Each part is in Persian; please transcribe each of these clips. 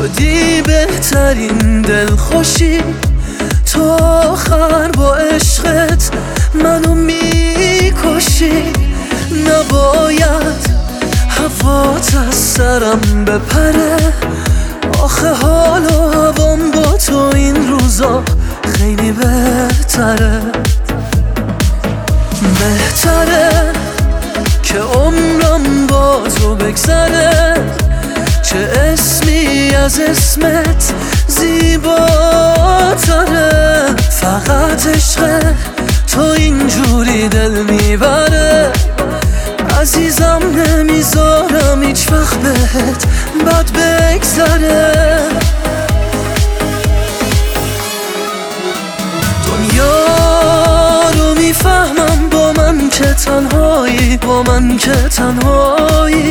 شدی بهترین دلخوشی، تو آخر با عشقت منو میکشی. نباید هوات از سرم بپره، آخه حال و هوام با تو این روزا خیلی بهتره. بهتره که عمرم با تو بگذره، چه اسمی از اسمت زیباتره. فقط عشق تو اینجوری دل میبره، عزیزم نمیذارم هیچ وقت بهت بد بگذره. دنیا رو میفهمم با من که تنهایی، با من که تنهایی.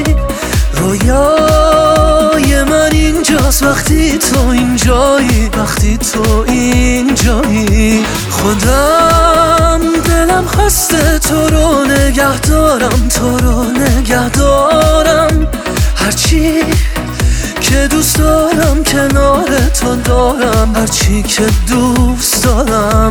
رویای من اینجاست وقتی تو اینجایی، وقتی تو اینجایی. خودم دلم خسته تو رو نگه دارم، تو رو نگه دارم. هرچی که دوست دارم کنار تو دارم، هرچی که دوست دارم.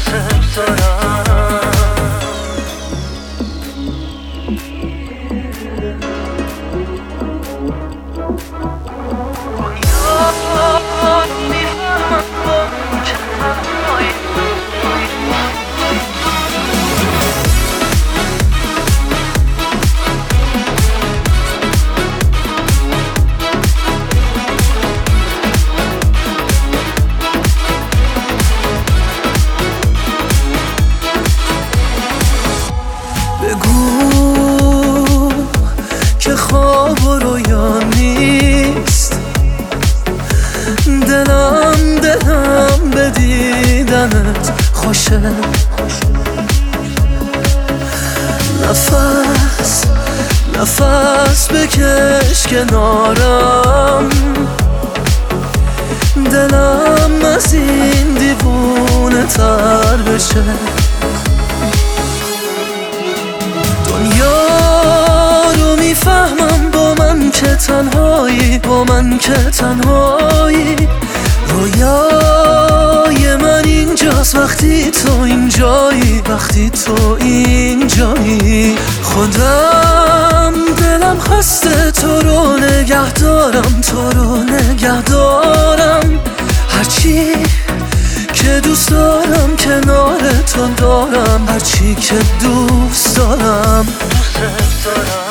بگو که خواب و رویا نیست، دلم به دیدنت خوشه. نفس بکش کنارم، دلم از این دیوونه تر بشه. دنیا رو میفهمم با من که تنهایی، با من که تنهایی. رویای من اینجاست وقتی تو اینجایی، وقتی تو اینجایی. خودم دلم خسته تو رو نگه دارم، تو رو نگه دارم. هرچی که دوست دارم کنار تو دارم، هرچی که دوست دارم.